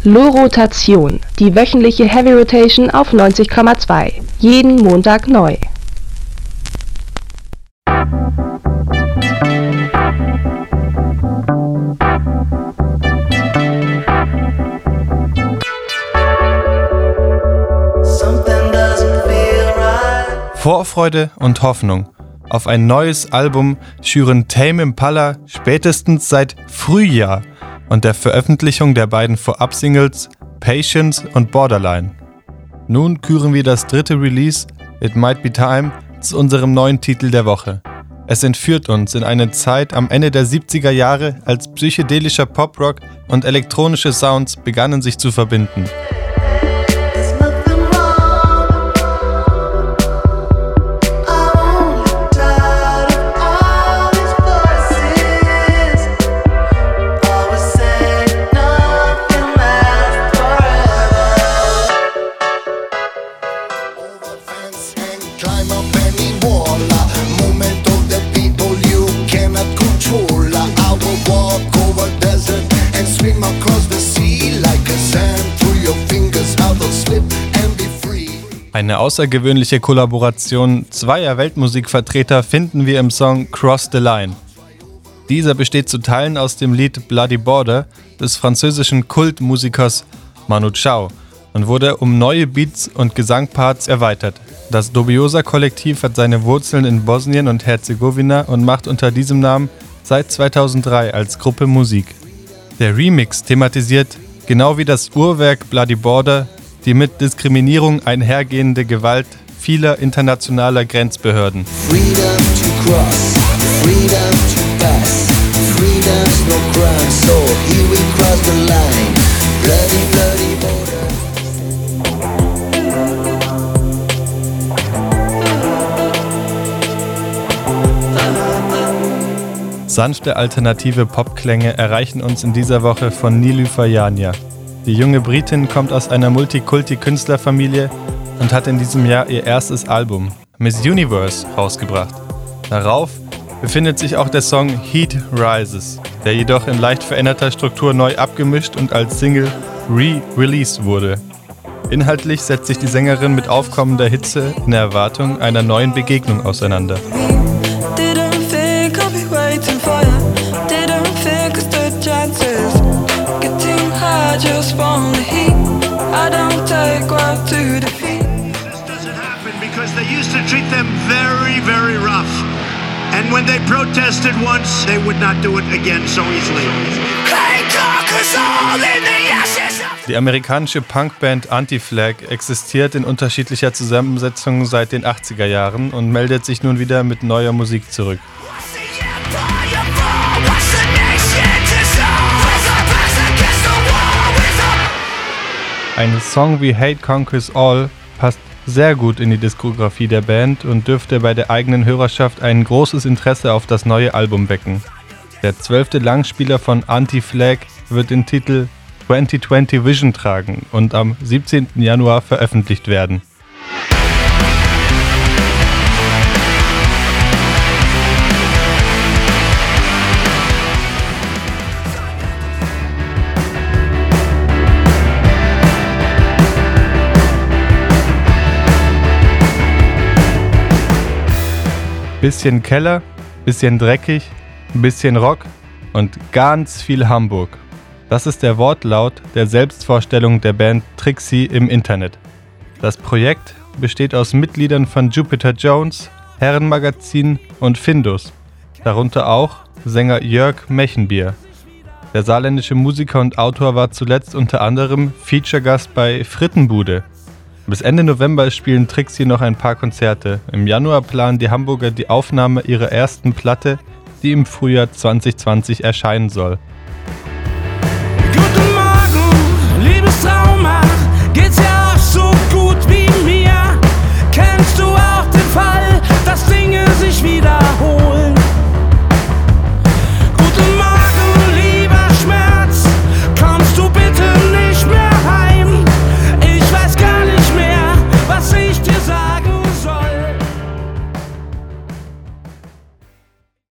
Lo-Rotation, die wöchentliche Heavy Rotation auf 90,2. Jeden Montag neu. Vorfreude und Hoffnung auf ein neues Album schüren Tame Impala spätestens seit Frühjahr und der Veröffentlichung der beiden Vorab-Singles Patience und Borderline. Nun küren wir das dritte Release, It Might Be Time, zu unserem neuen Titel der Woche. Es entführt uns in eine Zeit am Ende der 70er Jahre, als psychedelischer Poprock und elektronische Sounds begannen sich zu verbinden. Eine außergewöhnliche Kollaboration zweier Weltmusikvertreter finden wir im Song Cross the Line. Dieser besteht zu Teilen aus dem Lied Bloody Border des französischen Kultmusikers Manu Chao und wurde um neue Beats und Gesangparts erweitert. Das Dubiosa-Kollektiv hat seine Wurzeln in Bosnien und Herzegowina und macht unter diesem Namen seit 2003 als Gruppe Musik. Der Remix thematisiert, genau wie das Uhrwerk Bloody Border, die mit Diskriminierung einhergehende Gewalt vieler internationaler Grenzbehörden. Freedom to cross, freedom to pass, freedom's no crime, so here we cross the line. Bloody, bloody border. Sanfte alternative Popklänge erreichen uns in dieser Woche von Nilüfer Yanya. Die junge Britin kommt aus einer Multikulti-Künstlerfamilie und hat in diesem Jahr ihr erstes Album, Miss Universe, rausgebracht. Darauf befindet sich auch der Song Heat Rises, der jedoch in leicht veränderter Struktur neu abgemischt und als Single re-released wurde. Inhaltlich setzt sich die Sängerin mit aufkommender Hitze in Erwartung einer neuen Begegnung auseinander. Just from the heat, I don't take well to defeat. This doesn't happen because they used to treat them very, very rough. And when they protested once, they would not do it again so easily. Die amerikanische Punkband Anti-Flag existiert in unterschiedlicher Zusammensetzung seit den 80er Jahren und meldet sich nun wieder mit neuer Musik zurück. Ein Song wie Hate Conquers All passt sehr gut in die Diskografie der Band und dürfte bei der eigenen Hörerschaft ein großes Interesse auf das neue Album wecken. Der 12. Langspieler von Anti-Flag wird den Titel 2020 Vision tragen und am 17. Januar veröffentlicht werden. Bisschen Keller, bisschen dreckig, bisschen Rock und ganz viel Hamburg. Das ist der Wortlaut der Selbstvorstellung der Band Trixie im Internet. Das Projekt besteht aus Mitgliedern von Jupiter Jones, Herrenmagazin und Findus, darunter auch Sänger Jörg Mechenbier. Der saarländische Musiker und Autor war zuletzt unter anderem Feature-Gast bei Frittenbude. Bis Ende November spielen Trixie noch ein paar Konzerte. Im Januar planen die Hamburger die Aufnahme ihrer ersten Platte, die im Frühjahr 2020 erscheinen soll. Guten Morgen, liebes Trauma, geht's ja auch so gut wie mir? Kennst du auch den Fall, dass Dinge sich wiederholen?